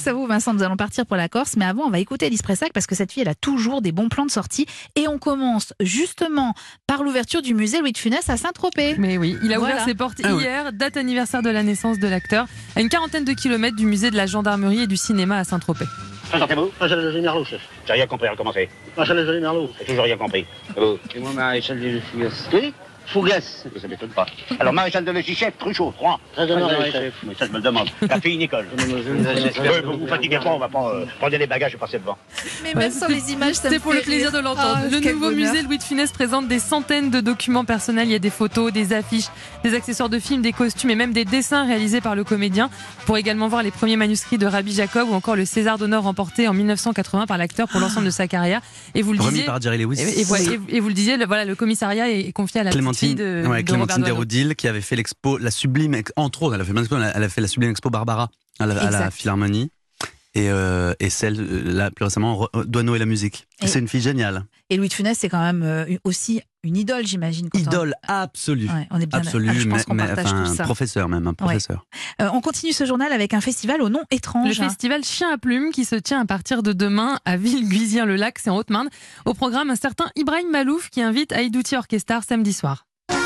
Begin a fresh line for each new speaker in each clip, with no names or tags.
Grâce à vous, Vincent, nous allons partir pour la Corse. Mais avant, on va écouter Elise Pressac parce que cette fille, elle a toujours des bons plans de sortie. Et on commence justement par l'ouverture du musée Louis de Funès à Saint-Tropez.
Mais oui, il a ouvert ses portes hier, date anniversaire de la naissance de l'acteur, à une quarantaine de kilomètres du musée de la gendarmerie et du cinéma à Saint-Tropez.
Présentez-vous.
Maréchal de Génie Merlot, chef.
J'ai rien compris à recommencer.
Maréchal de Génie Merlot.
J'ai toujours rien compris. Et vous?
Et moi, maréchal de Fougas.
Oui?
Fougas.
Ça m'étonne pas. Alors, maréchal de Logis, chef, Truchot, 3.
Très honoré, chef.
Mais ça, je me le demande. La fille Nicole. Vous vous fatiguez pas, on va pas prendre les bagages et passer devant.
Mais même sans les images, ça me
C'est pour le
fait
plaisir
rire.
de l'entendre.
Ah,
Le
quel
nouveau
bonheur.
musée Louis de Funès présente des centaines de documents personnels. Il y a des photos, des affiches, des accessoires de films, des costumes et même des dessins réalisés par le comédien. Pour également voir les premiers manuscrits de Rabbi Jacob ou encore le César d'honneur remporté en 1980 par l'acteur pour l'ensemble de sa carrière. Et vous le
Remis
disiez,
par Jerry Lewis.
et vous le disiez, le commissariat est confié à la petite fille de
Clémentine
Robert Doisneau.
Desrodil qui avait fait l'expo, la sublime, entre autres, elle a fait la sublime expo Barbara à la
Exact.
Philharmonie et celle, là, plus récemment, Doisneau et la musique.
Et-
C'est une fille géniale.
Et Louis de Funès, c'est quand même aussi une idole, j'imagine. quand on-
Idole absolue.
Ouais, on est bien
Absolue,
d'accord. Je pense qu'on partage
enfin,
tout ça.
professeur même, un professeur.
On continue ce journal avec un festival au nom
Le
étrange.
festival Chien à Plumes qui se tient à partir de demain à Villeguisien-le-Lac, c'est en Haute-Marne. Au programme, un certain Ibrahim Malouf qui invite Haïdouti Orchestra samedi soir.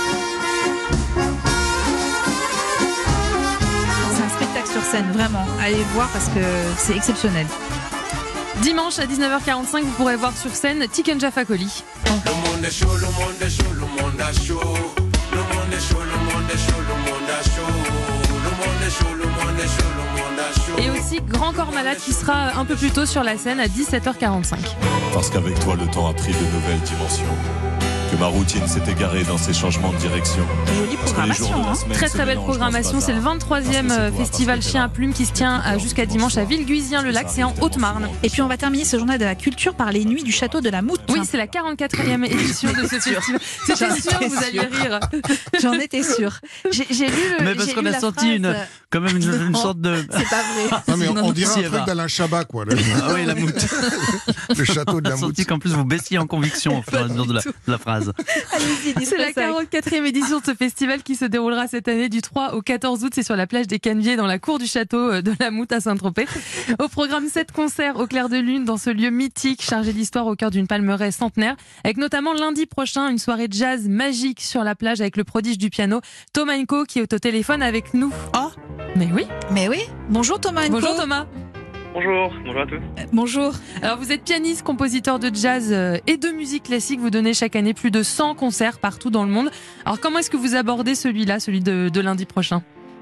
C'est un spectacle sur scène, vraiment. Allez le voir parce que c'est exceptionnel.
Dimanche à 19h45, vous pourrez voir sur scène Tiken Jah Fakoly.
Le monde est chaud, le monde est chaud, le monde est chaud. Le monde est chaud, le monde est chaud, le monde est chaud. Le monde est chaud, le monde est chaud, le monde est chaud.
Et aussi Grand Corps Malade qui sera un peu plus tôt sur la scène à 17h45.
Parce qu'avec toi, le temps a pris de nouvelles dimensions. Que ma routine s'est égarée dans ces changements de direction.
Jolie
Parce que les jours de
programmation.
la semaine
Très
se
très belle
mélangent dans ce
programmation, c'est le
bazar.
23e
Parce que c'est toi,
festival
parce que
Chien à
t'es
Plumes qui se tient
là.
jusqu'à dimanche à Villeguisien-le-Lac, c'est en Haute-Marne.
Et puis on va terminer ce journal de la culture par les nuits du château de la Moute.
Oui, c'est la 44e édition de ce festival. C'était sûr, vous alliez rire.
J'en étais sûre. J'ai lu le.
Mais parce
j'ai
qu'on
lu
a
la
senti
phrase,
quand même une
Non.
sorte de.
C'est pas vrai.
Non, mais on
Non,
dirait
si,
un
Eva.
truc d'Alain Chabat, quoi.
Ah oui, la moute.
Le château de
On
la
a
Moute.
senti qu'en plus vous baissiez en conviction au fur et à mesure de la phrase.
Allez-y, dites
C'est la
ça.
44e édition de ce festival qui se déroulera cette année du 3 au 14 août. C'est sur la plage des Caneviers dans la cour du château de la Moute à Saint-Tropez. Au programme 7 concerts au clair de lune dans ce lieu mythique chargé d'histoire au cœur d'une palmeraie centenaire. Avec notamment lundi prochain une soirée jazz magique sur la plage avec le prodige du piano Thomas Enko qui est au téléphone avec nous.
Ah
Mais oui.
Mais oui. Bonjour Thomas Enko.
Bonjour Thomas.
Bonjour, bonjour à tous.
Bonjour.
Alors vous êtes pianiste, compositeur de jazz et de musique classique. Vous donnez chaque année plus de 100 concerts partout dans le monde. Alors comment est-ce que vous abordez celui-là, celui de lundi prochain?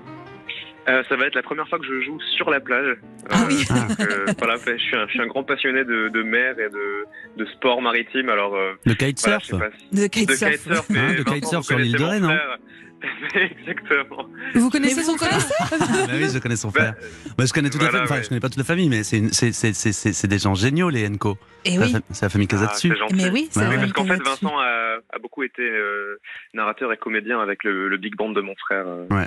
Ça va être la première fois que je joue sur la plage.
Ah oui.
Voilà, je suis un grand passionné de mer et de sport maritime. Alors,
Le
voilà,
kitesurf.
je sais pas si-
De
de
kitesurf.
kitesurf,
Hein,
mais
de
Vincent,
kitesurf
vous
sur l'île de
connaissez
Ré,
mon
non
frère. Exactement.
Vous connaissez
Mais
son
vous
frère?
Ah oui, je connais son frère. Moi, je connais toute la
voilà,
famille. Enfin,
ouais.
je connais pas toute la famille, mais c'est des gens géniaux, les Enco.
Et oui.
C'est la famille
Ah,
Casatsu.
c'est gentil.
Mais oui, c'est
Ouais,
vrai.
Parce qu'en fait,
Casatsu.
Vincent a beaucoup été narrateur et comédien avec le big band de mon frère.
Ouais.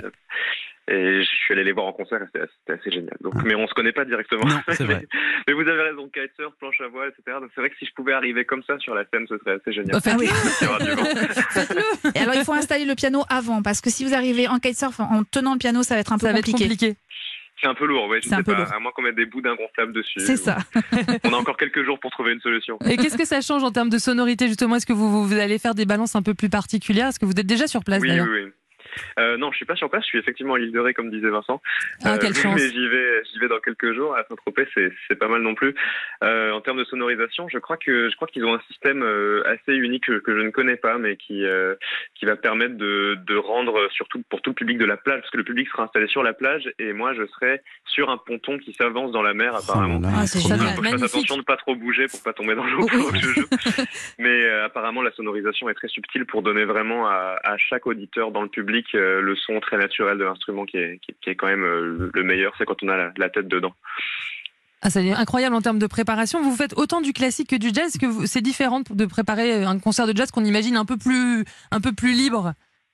Et je suis allé les voir en concert, et c'était assez génial. Donc, mais on se connaît pas directement.
Non, c'est vrai.
Mais vous avez raison, kitesurf, planche à voile, etc. Donc c'est vrai que si je pouvais arriver comme ça sur la scène, ce serait assez génial.
Ah oui.
Il y aura du vent.
Et alors il faut installer le piano avant parce que si vous arrivez en kitesurf en tenant le piano, ça va être un peu
Ça va être
compliqué.
compliqué.
C'est un peu lourd, oui, je
C'est un
sais
peu
pas.
lourd.
À moins qu'on mette des bouts d'ingonflables dessus.
C'est ça.
On a encore quelques jours pour trouver une solution.
Et qu'est-ce que ça change en termes de sonorité justement? Est-ce que vous allez faire des balances un peu plus particulières? Est-ce que vous êtes déjà sur place
Oui,
d'ailleurs?
oui, oui. Non, je suis pas sur place. Je suis effectivement à l'île de Ré, comme disait Vincent.
Ah, quelle chance.
Mais j'y vais dans quelques jours à Saint-Tropez. C'est pas mal non plus. En termes de sonorisation, je crois qu'ils ont un système assez unique que je ne connais pas, mais qui va permettre de rendre surtout pour tout le public de la plage, parce que le public sera installé sur la plage et moi je serai sur un ponton qui s'avance dans la mer apparemment.
Oh là là,
Ah, c'est
trop
génial.
bien.
Faut que je fasse
Magnifique.
attention de pas trop bouger pour pas tomber dans l'eau pendant que je joue. Mais apparemment la sonorisation est très subtile pour donner vraiment à chaque auditeur dans le public le son très naturel de l'instrument qui est quand même le meilleur, c'est quand on a la tête dedans.
Ah, c'est incroyable en termes de préparation. Vous faites autant du classique que du jazz. Est-ce que c'est différent de préparer un concert de jazz qu'on imagine un peu plus libre?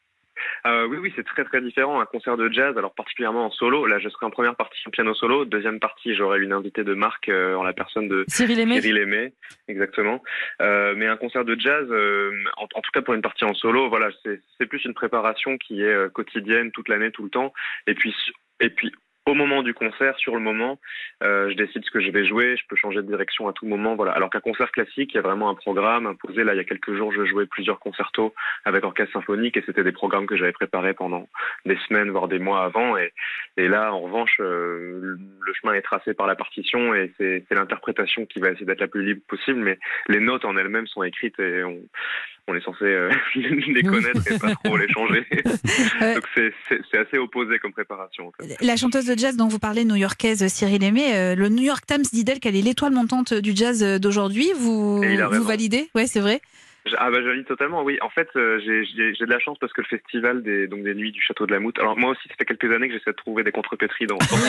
Oui, c'est très très différent. Un concert de jazz, alors particulièrement en solo, là je serai en première partie en piano solo, deuxième partie j'aurai une invitée de marque en la personne de
Cyril Aimé?
Cyril Aimé, exactement. Mais un concert de jazz, en tout cas pour une partie en solo, voilà, c'est plus une préparation qui est quotidienne toute l'année, tout le temps. Et puis au moment du concert, sur le moment, je décide ce que je vais jouer, je peux changer de direction à tout moment, voilà. Alors qu'un concert classique, il y a vraiment un programme imposé. Là, il y a quelques jours, je jouais plusieurs concertos avec orchestre symphonique et c'était des programmes que j'avais préparés pendant des semaines, voire des mois avant. Et là, en revanche, le chemin est tracé par la partition et c'est l'interprétation qui va essayer d'être la plus libre possible. Mais les notes en elles-mêmes sont écrites et on est censé les connaître et pas trop les changer. Donc c'est assez opposé comme préparation. En fait.
La chanteuse de jazz dont vous parlez, new-yorkaise Cyril Aimé, le New York Times dit d'elle qu'elle est l'étoile montante du jazz d'aujourd'hui. Vous validez? Ouais, c'est vrai.
Je valide totalement, oui. En fait, j'ai de la chance parce que le festival des Nuits du Château de la Moute. Alors moi aussi, ça fait quelques années que j'essaie de trouver des contrepétries dans parce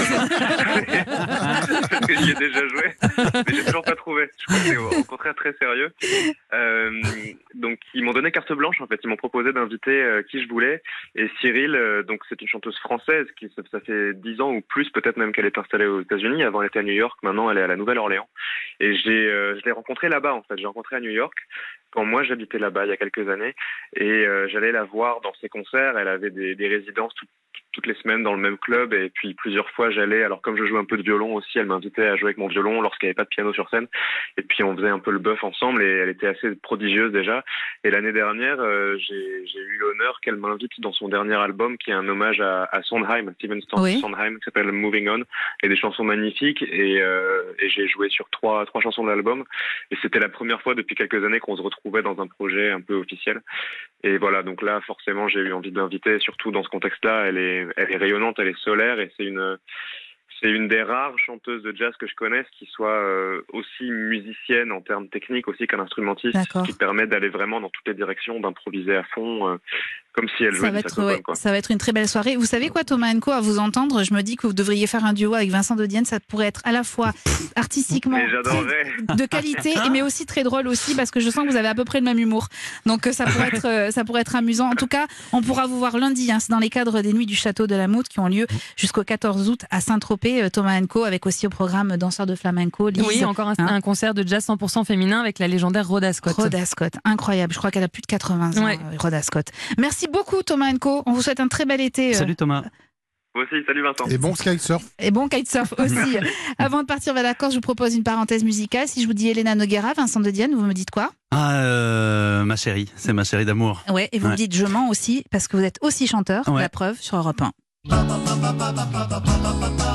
que j'y ai déjà joué, mais j'ai toujours pas trouvé. Je crois que c'est au contraire très sérieux. Donc ils m'ont donné carte blanche en fait. Ils m'ont proposé d'inviter qui je voulais. Et Cyril, donc c'est une chanteuse française qui ça fait 10 ans ou plus peut-être même qu'elle est installée aux États-Unis. Avant elle était à New York, maintenant elle est à la Nouvelle-Orléans. Et je l'ai rencontrée là-bas en fait. J'ai rencontré à New York. Quand moi j'habitais là-bas il y a quelques années et j'allais la voir dans ses concerts, elle avait des résidences toutes les semaines dans le même club et puis plusieurs fois j'allais, alors comme je joue un peu de violon aussi, elle m'invitait à jouer avec mon violon lorsqu'il n'y avait pas de piano sur scène et puis on faisait un peu le bœuf ensemble et elle était assez prodigieuse déjà. Et l'année dernière j'ai eu l'honneur qu'elle m'invite dans son dernier album qui est un hommage à Sondheim, Stephen Sondheim, qui s'appelle Moving On, et des chansons magnifiques et j'ai joué sur trois chansons de l'album et c'était la première fois depuis quelques années qu'on se retrouvait dans un projet un peu officiel. Et voilà, donc là forcément j'ai eu envie de l'inviter, surtout dans ce contexte-là, elle est rayonnante, elle est solaire et c'est une des rares chanteuses de jazz que je connaisse qui soit aussi musicienne en termes techniques aussi qu'un instrumentiste, qui permet d'aller vraiment dans toutes les directions, d'improviser à fond, comme si elle jouait du saxophone.
Ça va être une très belle soirée. Vous savez quoi, Thomas Enko, à vous entendre, je me dis que vous devriez faire un duo avec Vincent de Dienne. Ça pourrait être à la fois artistiquement de qualité, mais aussi très drôle aussi, parce que je sens que vous avez à peu près le même humour. Donc ça pourrait être amusant. En tout cas, on pourra vous voir lundi. C'est dans les cadres des Nuits du Château de la Moute qui ont lieu jusqu'au 14 août à Saint-Tropez. Thomas Enko, avec aussi au programme danseur de flamenco. Lise,
oui, encore un concert de jazz 100% féminin avec la légendaire Rhoda Scott.
Rhoda Scott, incroyable. Je crois qu'elle a plus de 80 ans, Rhoda Scott. Merci beaucoup, Thomas Enko. On vous souhaite un très bel été.
Salut Thomas.
Vous aussi, salut Vincent.
Et bon kitesurf.
Et bon kitesurf aussi. Avant de partir vers la Corse, je vous propose une parenthèse musicale. Si je vous dis Elena Noguera, Vincent de Dienne, vous me dites quoi?
Ma chérie, c'est ma chérie d'amour.
Ouais, et vous me dites je mens aussi, parce que vous êtes aussi chanteur, la preuve sur Europe 1.